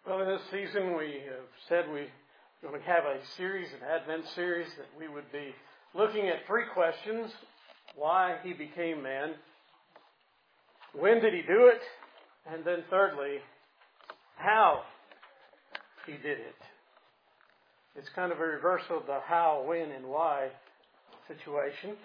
Well, in this season, we have said we're going to have a series, an Advent series, that we would be looking at three questions. Why He became man, when did He do it, and then thirdly, how He did it. It's kind of a reversal of the how, when, and why situation.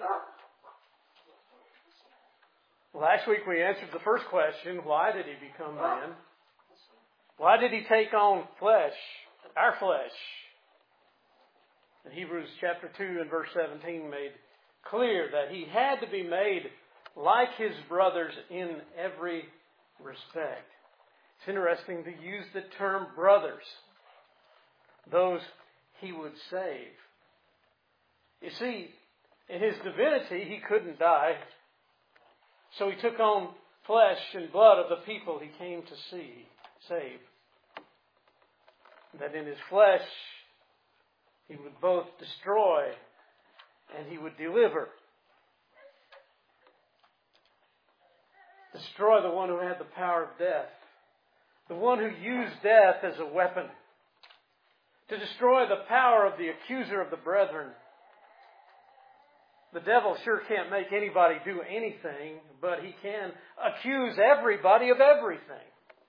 Last week we answered the first question, why did He become man? Why did He take on flesh, our flesh? And Hebrews chapter 2 and verse 17 made clear that He had to be made like His brothers in every respect. It's interesting to use the term brothers, those He would save. You see, in His divinity, He couldn't die, so He took on flesh and blood of the people He came to save. That in His flesh, He would both destroy and He would deliver. Destroy the one who had the power of death. The one who used death as a weapon. To destroy the power of the accuser of the brethren. The devil sure can't make anybody do anything, but he can accuse everybody of everything.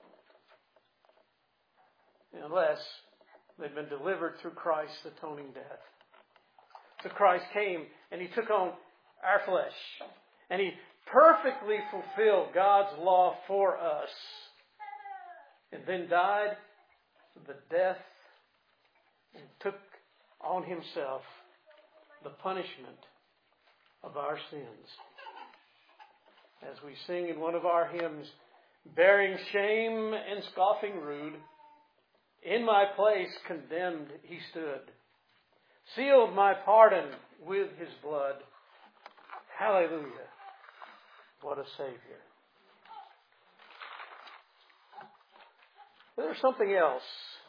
Unless they've been delivered through Christ's atoning death. So Christ came and He took on our flesh. And He perfectly fulfilled God's law for us. And then died the death and took on Himself the punishment of our sins. As we sing in one of our hymns, bearing shame and scoffing rude, in my place condemned He stood, sealed my pardon with His blood. Hallelujah. What a Savior. There's something else.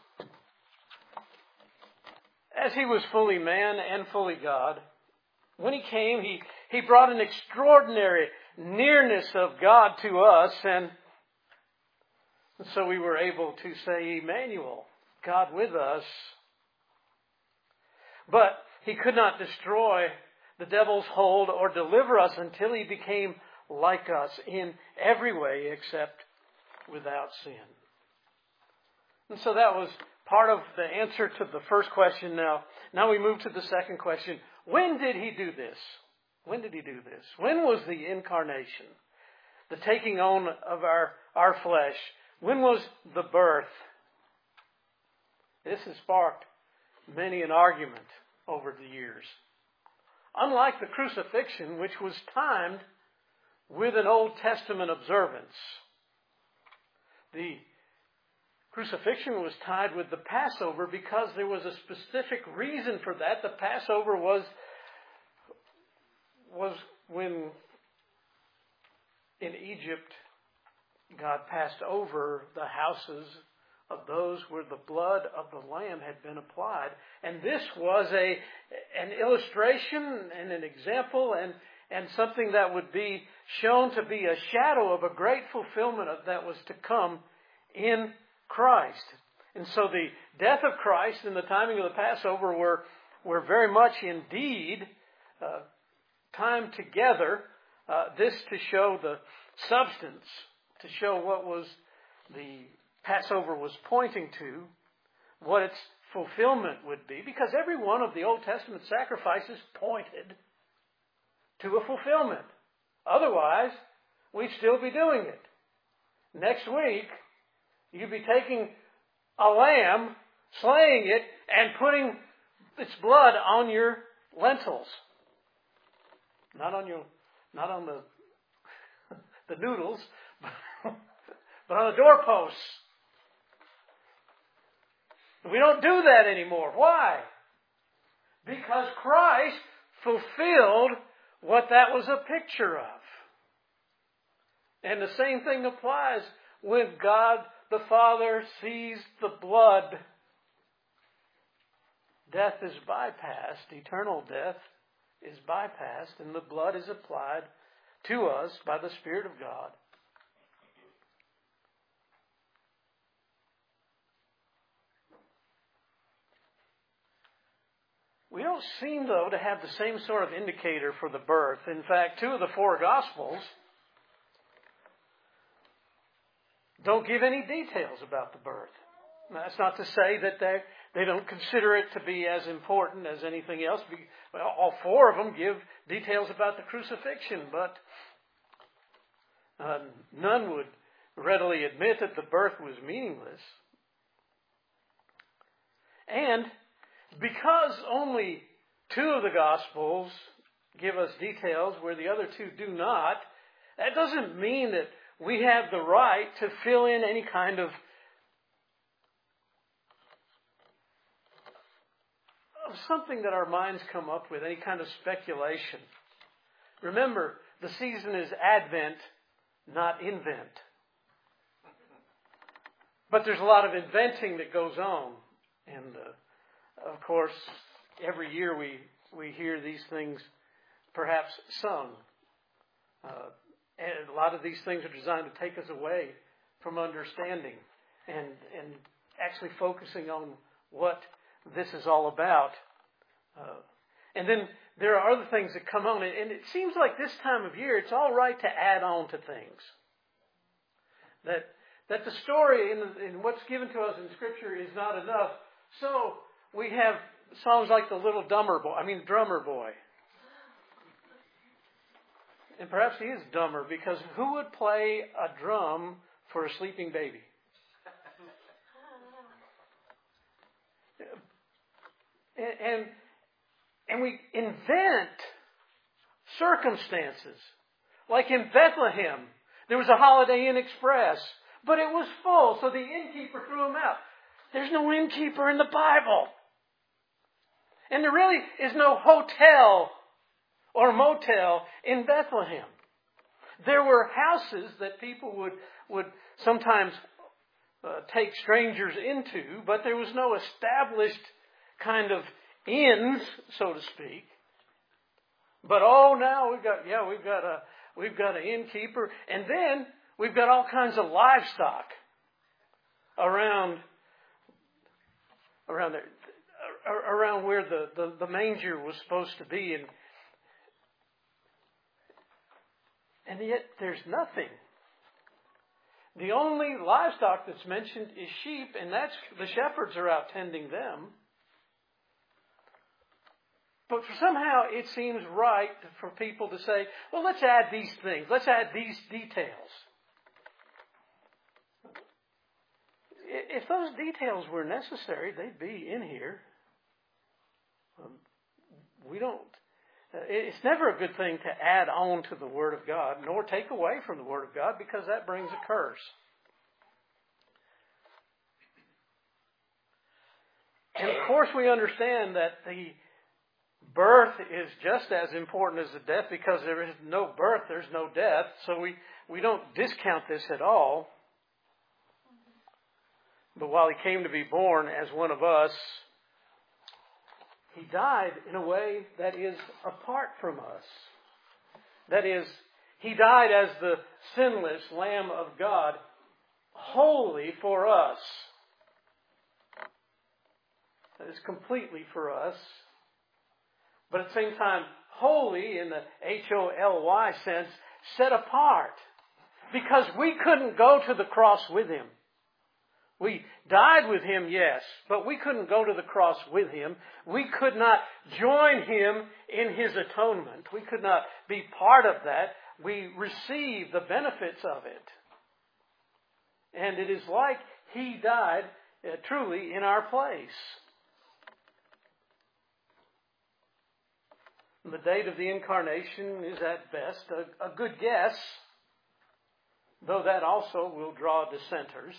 As He was fully man and fully God, when He came, He brought an extraordinary nearness of God to us, and so we were able to say, Emmanuel, God with us. But He could not destroy the devil's hold or deliver us until He became like us in every way except without sin. And so that was part of the answer to the first question. Now we move to the second question. When did He do this? When did He do this? When was the incarnation? The taking on of our flesh? When was the birth? This has sparked many an argument over the years. Unlike the crucifixion, which was timed with an Old Testament observance, the crucifixion was tied with the Passover because there was a specific reason for that. The Passover was when in Egypt God passed over the houses of those where the blood of the Lamb had been applied. And this was an illustration and an example and something that would be shown to be a shadow of a great fulfillment of that was to come in Christ. And so the death of Christ and the timing of the Passover were very much indeed timed together. This to show the substance, to show what was the Passover was pointing to, what its fulfillment would be, because every one of the Old Testament sacrifices pointed to a fulfillment. Otherwise, we'd still be doing it. Next week, you'd be taking a lamb, slaying it, and putting its blood on your lentils. Not on the noodles, but on the doorposts. We don't do that anymore. Why? Because Christ fulfilled what that was a picture of. And the same thing applies when God the Father sees the blood. Death is bypassed. Eternal death is bypassed, and the blood is applied to us by the Spirit of God. We don't seem, though, to have the same sort of indicator for the birth. In fact, 2 of the 4 Gospels don't give any details about the birth. Now, that's not to say that they don't consider it to be as important as anything else. Well, all 4 of them give details about the crucifixion, but none would readily admit that the birth was meaningless. And because only 2 of the Gospels give us details where the other 2 do not, that doesn't mean that we have the right to fill in any kind of something that our minds come up with, any kind of speculation. Remember, the season is Advent, not invent. But there's a lot of inventing that goes on. And, of course, every year we hear these things perhaps sung. And a lot of these things are designed to take us away from understanding and actually focusing on what this is all about. And then there are other things that come on. And it seems like this time of year, it's all right to add on to things. That the story in what's given to us in Scripture is not enough. So we have songs like the Little Drummer Boy. And perhaps he is dumber, because who would play a drum for a sleeping baby? And we invent circumstances. Like in Bethlehem, there was a Holiday Inn Express, but it was full, so the innkeeper threw him out. There's no innkeeper in the Bible. And there really is no hotel or motel in Bethlehem. There were houses that people would sometimes take strangers into, but there was no established kind of inns, so to speak. But now we've got an innkeeper, and then we've got all kinds of livestock around there, around where the manger was supposed to be, and yet there's nothing. The only livestock that's mentioned is sheep, and that's the shepherds are out tending them. But somehow it seems right for people to say, well, let's add these things. Let's add these details. If those details were necessary, they'd be in here. It's never a good thing to add on to the Word of God, nor take away from the Word of God, because that brings a curse. And of course we understand that the birth is just as important as the death, because there is no birth, there's no death. So we don't discount this at all. But while He came to be born as one of us, He died in a way that is apart from us. That is, He died as the sinless Lamb of God, wholly for us. That is completely for us. But at the same time, holy in the Holy sense, set apart. Because we couldn't go to the cross with Him. We died with Him, yes, but we couldn't go to the cross with Him. We could not join Him in His atonement. We could not be part of that. We receive the benefits of it. And it is like He died truly in our place. The date of the incarnation is at best a good guess, though that also will draw dissenters.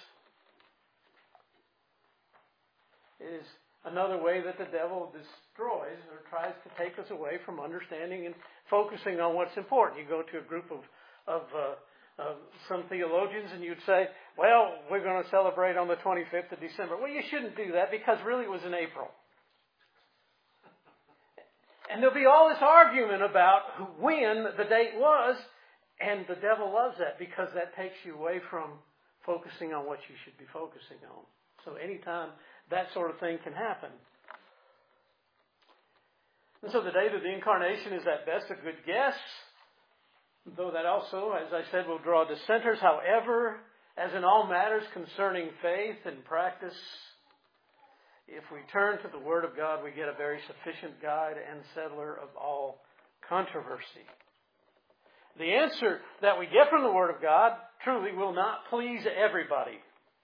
It is another way that the devil destroys or tries to take us away from understanding and focusing on what's important. You go to a group of some theologians and you'd say, well, we're going to celebrate on the 25th of December. Well, you shouldn't do that, because really it was in April. And there'll be all this argument about when the date was, and the devil loves that, because that takes you away from focusing on what you should be focusing on. So anytime that sort of thing can happen. And so the date of the incarnation is at best a good guess, though that also, as I said, will draw dissenters. However, as in all matters concerning faith and practice, if we turn to the Word of God, we get a very sufficient guide and settler of all controversy. The answer that we get from the Word of God truly will not please everybody.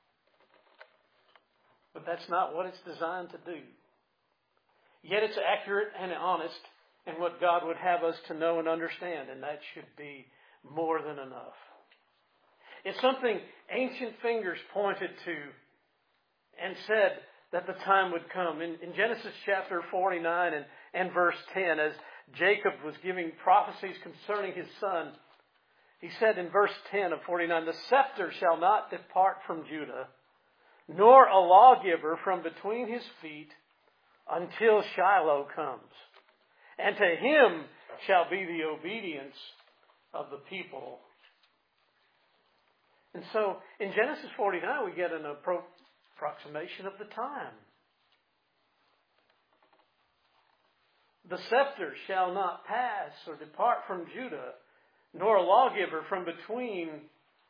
But that's not what it's designed to do. Yet it's accurate and honest in what God would have us to know and understand, and that should be more than enough. It's something ancient fingers pointed to and said that the time would come. In Genesis chapter 49 and verse 10, as Jacob was giving prophecies concerning his son, he said in verse 10 of 49, "The scepter shall not depart from Judah, nor a lawgiver from between his feet, until Shiloh comes. And to him shall be the obedience of the people." And so, in Genesis 49, we get an approximation of the time. The scepter shall not pass or depart from Judah, nor a lawgiver from between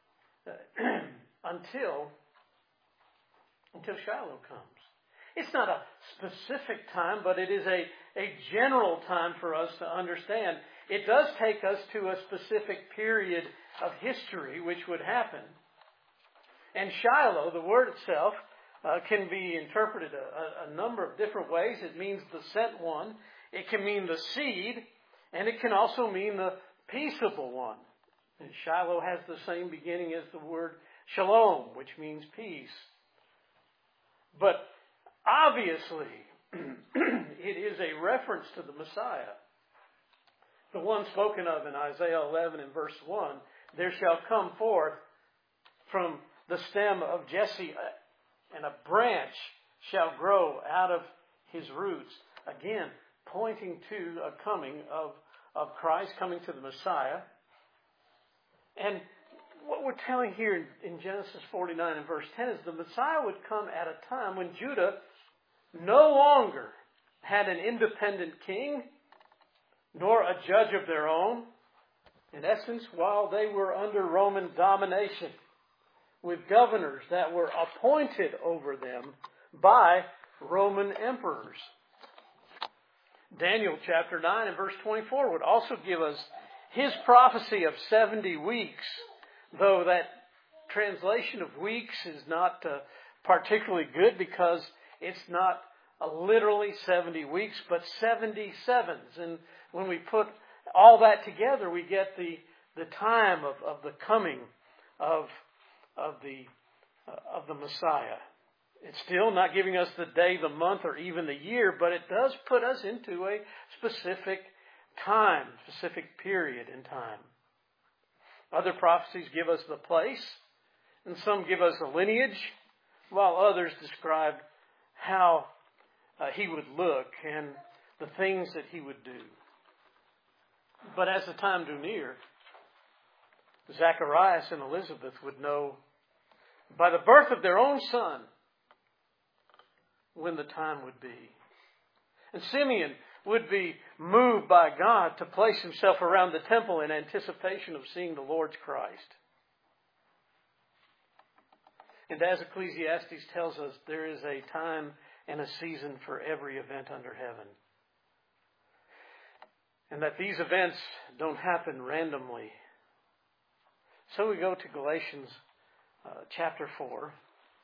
until Shiloh comes. It's not a specific time, but it is a general time for us to understand. It does take us to a specific period of history which would happen. And Shiloh, the word itself, can be interpreted a number of different ways. It means the sent one. It can mean the seed. And it can also mean the peaceable one. And Shiloh has the same beginning as the word shalom, which means peace. But obviously, it is a reference to the Messiah. The one spoken of in Isaiah 11 and verse 1, "There shall come forth from the stem of Jesse, and a branch shall grow out of his roots." Again, pointing to a coming of Christ, coming to the Messiah. And what we're telling here in Genesis 49 and verse 10 is the Messiah would come at a time when Judah no longer had an independent king, nor a judge of their own. In essence, while they were under Roman domination, with governors that were appointed over them by Roman emperors. Daniel chapter 9 and verse 24 would also give us his prophecy of 70 weeks, though that translation of weeks is not particularly good because it's not literally 70 weeks, but 77s. And when we put all that together, we get the time of the coming of the Messiah. It's still not giving us the day, the month, or even the year, but it does put us into a specific time, specific period in time. Other prophecies give us the place, and some give us a lineage, while others describe how he would look and the things that he would do. But as the time drew near, Zacharias and Elizabeth would know by the birth of their own son when the time would be. And Simeon would be moved by God to place himself around the temple in anticipation of seeing the Lord's Christ. And as Ecclesiastes tells us, there is a time and a season for every event under heaven. And that these events don't happen randomly. So we go to Galatians chapter 4.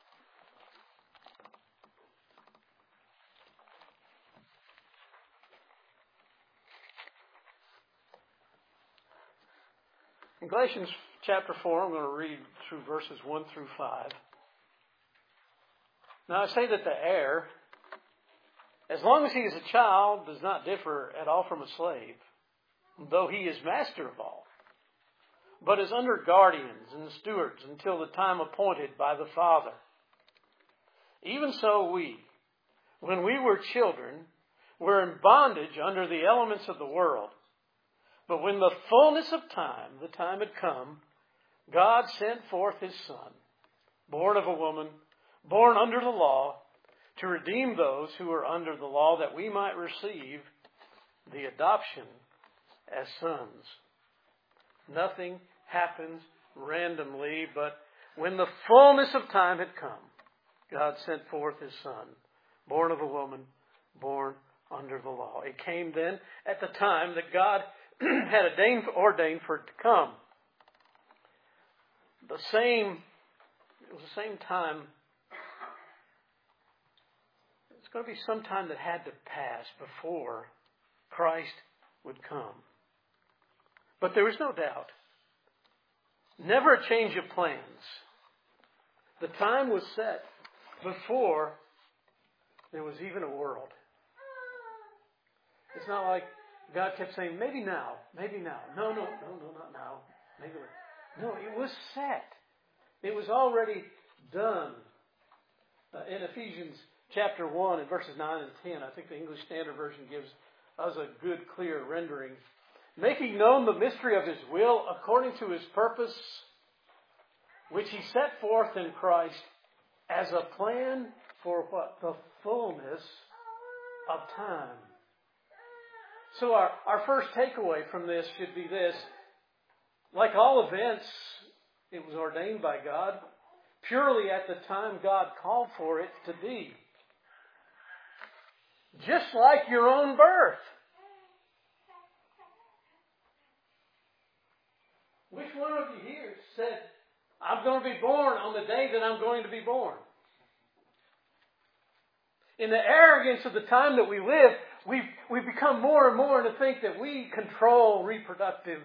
In Galatians chapter 4, I'm going to read through verses 1 through 5. Now I say that the heir, as long as he is a child, does not differ at all from a slave, though he is master of all, but is under guardians and stewards until the time appointed by the Father. Even so we, when we were children, were in bondage under the elements of the world. But when the fullness of time, the time had come, God sent forth His Son, born of a woman, born under the law, to redeem those who were under the law, that we might receive the adoption as sons. Nothing happens randomly, but when the fullness of time had come, God sent forth His Son, born of a woman, born under the law. It came then at the time that God had ordained for it to come. It was the same time. It's going to be some time that had to pass before Christ would come. But there was no doubt. Never a change of plans. The time was set before there was even a world. It's not like God kept saying, maybe now, maybe now. No, not now. Maybe later. No, it was set. It was already done. In Ephesians chapter 1 and verses 9 and 10, I think the English Standard Version gives us a good, clear rendering. Making known the mystery of His will according to His purpose, which He set forth in Christ as a plan for what? The fullness of time. So our first takeaway from this should be this. Like all events, it was ordained by God purely at the time God called for it to be. Just like your own birth. Which one of you here said, I'm going to be born on the day that I'm going to be born? In the arrogance of the time that we live, we've become more and more to think that we control reproductive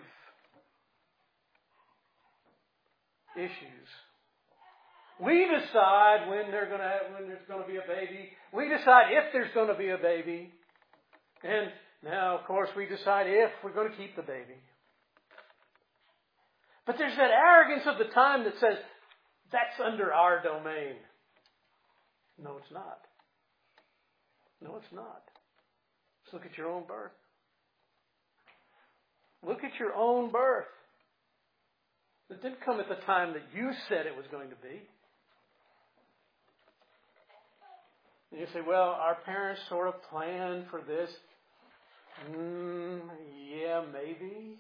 issues. We decide when there's going to be a baby. We decide if there's going to be a baby. And now, of course, we decide if we're going to keep the baby. But there's that arrogance of the time that says, that's under our domain. No, it's not. No, it's not. Just look at your own birth. Look at your own birth. It didn't come at the time that you said it was going to be. And you say, well, our parents sort of planned for this. Yeah, maybe.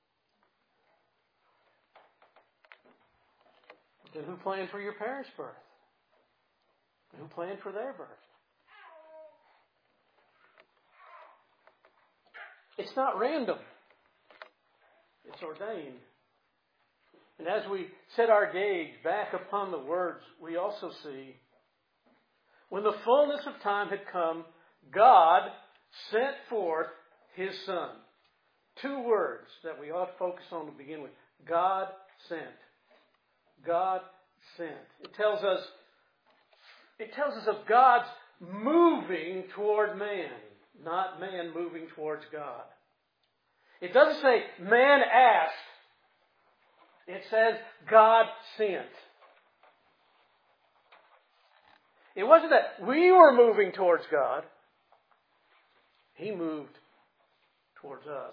Then who planned for your parents' birth? Who planned for their birth? It's not random. It's ordained. And as we set our gaze back upon the words, we also see, when the fullness of time had come, God sent forth His Son. Two words that we ought to focus on to begin with. God sent. God sent. It tells us of God's moving toward man, not man moving towards God. It doesn't say man asked. It says God sent. It wasn't that we were moving towards God. He moved towards us.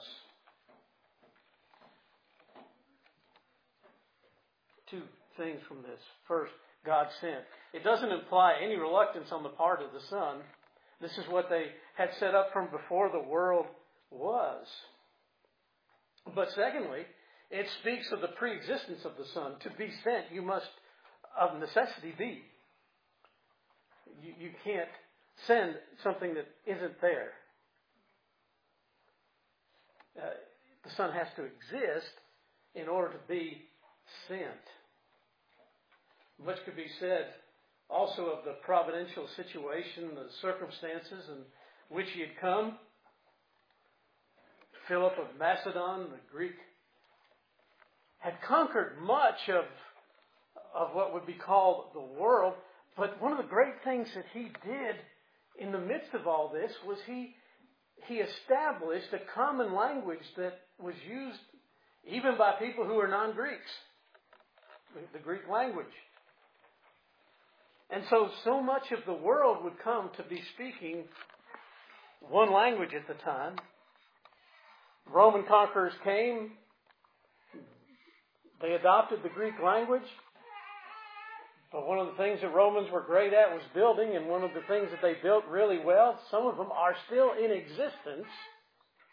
Two things from this. First, God sent. It doesn't imply any reluctance on the part of the Son. This is what they had set up from before the world was. But secondly, it speaks of the preexistence of the Son. To be sent, you must of necessity be. You can't send something that isn't there. The Son has to exist in order to be sent. Much could be said also of the providential situation, the circumstances in which He had come. Philip of Macedon, the Greek, had conquered much of what would be called the world. But one of the great things that he did in the midst of all this was he established a common language that was used even by people who were non-Greeks, the Greek language. And so much of the world would come to be speaking one language at the time. Roman conquerors came. They adopted the Greek language. But one of the things that Romans were great at was building, and one of the things that they built really well, some of them are still in existence,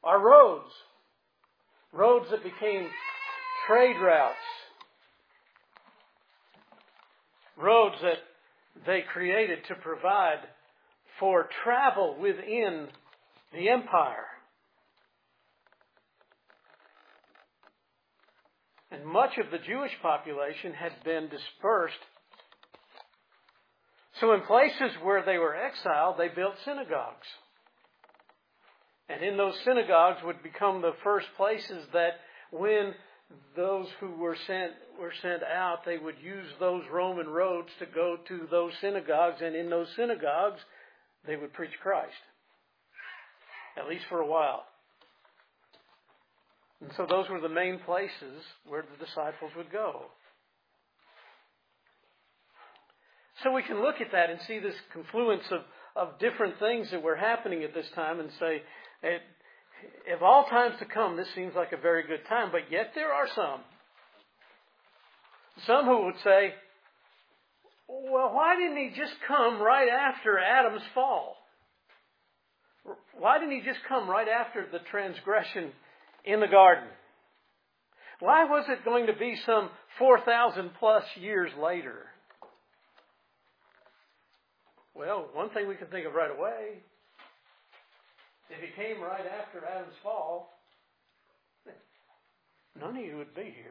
are roads. Roads that became trade routes. Roads that they created to provide for travel within the empire. And much of the Jewish population had been dispersed. So in places where they were exiled, they built synagogues. And in those synagogues would become the first places that when those who were sent out, they would use those Roman roads to go to those synagogues. And in those synagogues, they would preach Christ. At least for a while. And so those were the main places where the disciples would go. So we can look at that and see this confluence of different things that were happening at this time and say, of all times to come, this seems like a very good time. But yet there are some who would say, well, why didn't he just come right after Adam's fall? Why didn't he just come right after the transgression in the garden? Why was it going to be some 4,000 plus years later? Well, one thing we can think of right away, if he came right after Adam's fall, none of you would be here.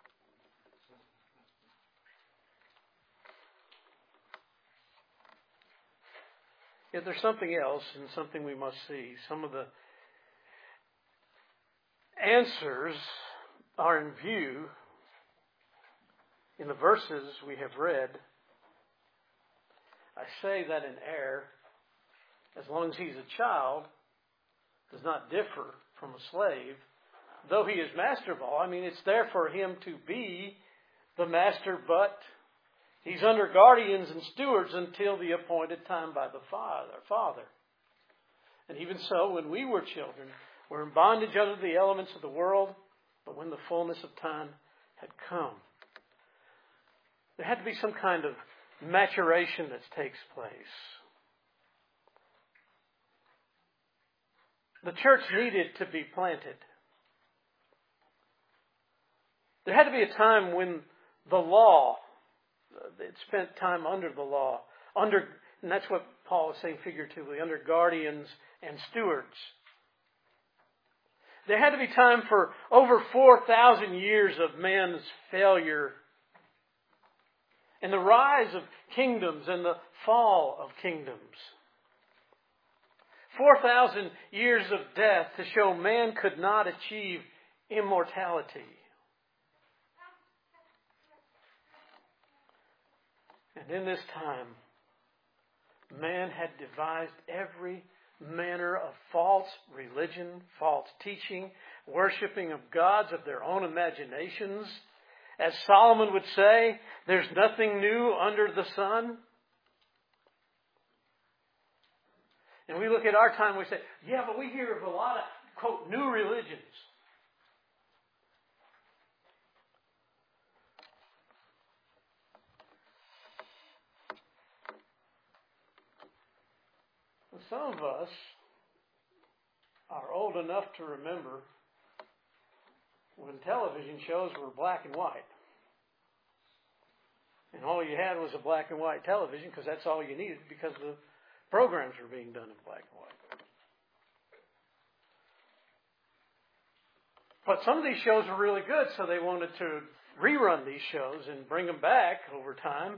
Yet there's something else and something we must see. Some of the answers are in view in the verses we have read. I say that an heir, as long as he's a child, does not differ from a slave, though he is master of all. I mean, it's there for him to be the master, but he's under guardians and stewards until the appointed time by the Father. And even so, when we were children, we're in bondage under the elements of the world, but when the fullness of time had come, there had to be some kind of maturation that takes place. The church needed to be planted. There had to be a time when the law, it spent time under the law, and that's what Paul is saying figuratively, under guardians and stewards. There had to be time for over 4,000 years of man's failure and the rise of kingdoms and the fall of kingdoms. 4,000 years of death to show man could not achieve immortality. And in this time, man had devised every manner of false religion, false teaching, worshiping of gods of their own imaginations. As Solomon would say, there's nothing new under the sun. And we look at our time and we say, yeah, but we hear of a lot of, quote, new religions. Some of us are old enough to remember when television shows were black and white. And all you had was a black and white television because that's all you needed because the programs were being done in black and white. But some of these shows were really good, so they wanted to rerun these shows and bring them back over time.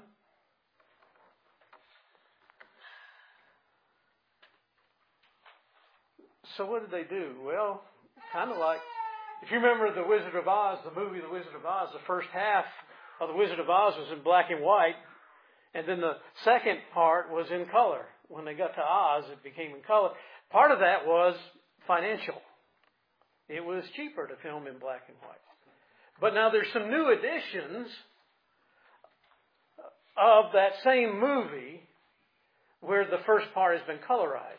So what did they do? Well, kind of like, if you remember The Wizard of Oz, the movie The Wizard of Oz, the first half of The Wizard of Oz was in black and white, and then the second part was in color. When they got to Oz, it became in color. Part of that was financial. It was cheaper to film in black and white. But now there's some new editions of that same movie where the first part has been colorized.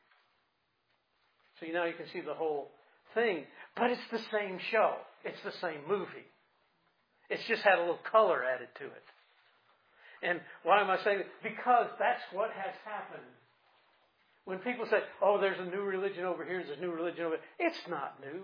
So now you can see the whole thing. But it's the same show. It's the same movie. It's just had a little color added to it. And why am I saying that? Because that's what has happened When people say, oh, there's a new religion over here, there's a new religion over here, it's not new.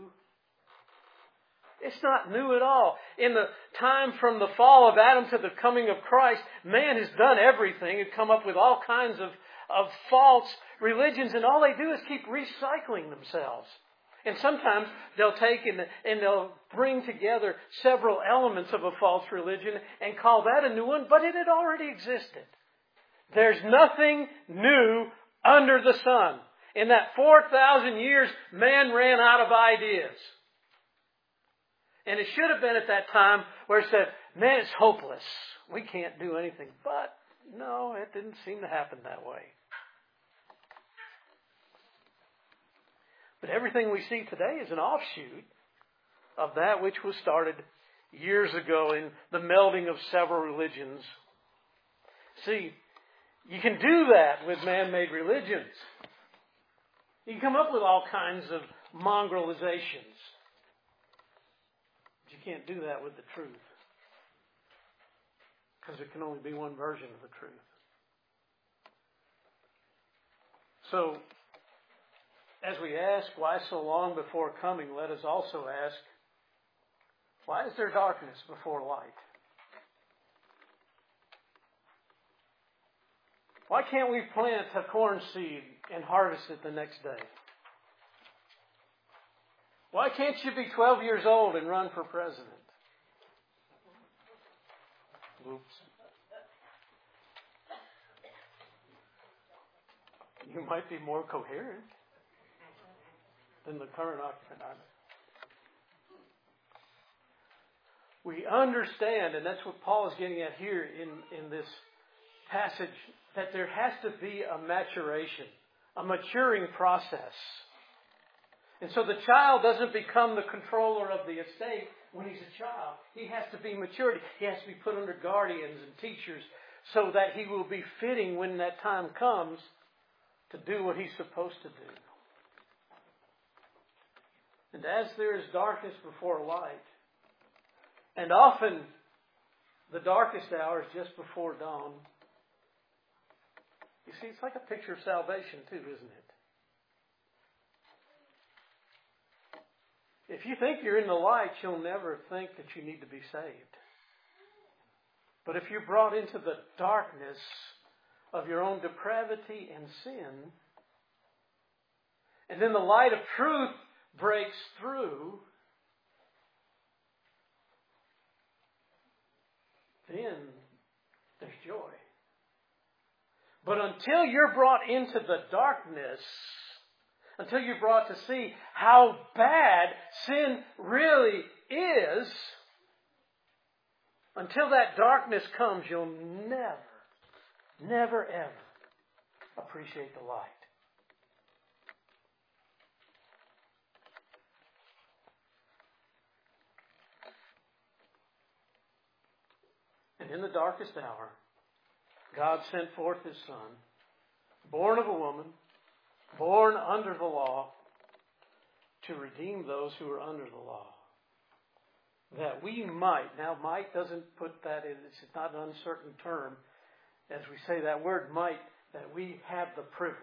It's not new at all. In the time from the fall of Adam to the coming of Christ, man has done everything and come up with all kinds of false religions, and all they do is keep recycling themselves. And sometimes they'll take and they'll bring together several elements of a false religion and call that a new one, but it had already existed. There's nothing new under the sun. In that 4,000 years, man ran out of ideas. And it should have been at that time where it said, man, it's hopeless. We can't do anything. But no, it didn't seem to happen that way. But everything we see today is an offshoot of that which was started years ago in the melding of several religions. See, you can do that with man-made religions. You can come up with all kinds of mongrelizations. But you can't do that with the truth. Because there can only be one version of the truth. So, as we ask, why so long before coming, let us also ask, why is there darkness before light? Why can't we plant a corn seed and harvest it the next day? Why can't you be 12 years old and run for president? Oops. You might be more coherent than the current occupant. We understand, and that's what Paul is getting at here in this passage, that there has to be a maturation, a maturing process. And so the child doesn't become the controller of the estate when he's a child. He has to be matured. He has to be put under guardians and teachers so that he will be fitting when that time comes to do what he's supposed to do. And as there is darkness before light, and often the darkest hour is just before dawn. You see, it's like a picture of salvation too, isn't it? If you think you're in the light, you'll never think that you need to be saved. But if you're brought into the darkness of your own depravity and sin, and then the light of truth breaks through, then there's joy. But until you're brought into the darkness, until you're brought to see how bad sin really is, until that darkness comes, you'll never, ever appreciate the light. And in the darkest hour, God sent forth His Son, born of a woman, born under the law, to redeem those who are under the law. That we might, now might doesn't put that in, it's not an uncertain term, as we say that word might, that we have the privilege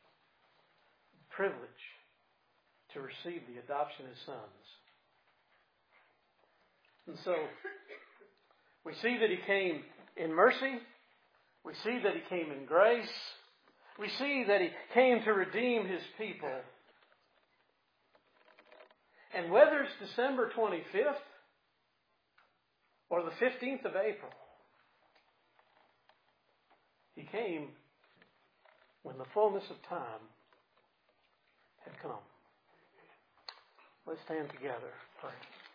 to receive the adoption as sons. And so, we see that He came in mercy. We see that He came in grace. We see that He came to redeem His people. And whether it's December 25th or the 15th of April, He came when the fullness of time had come. Let's stand together. Pray.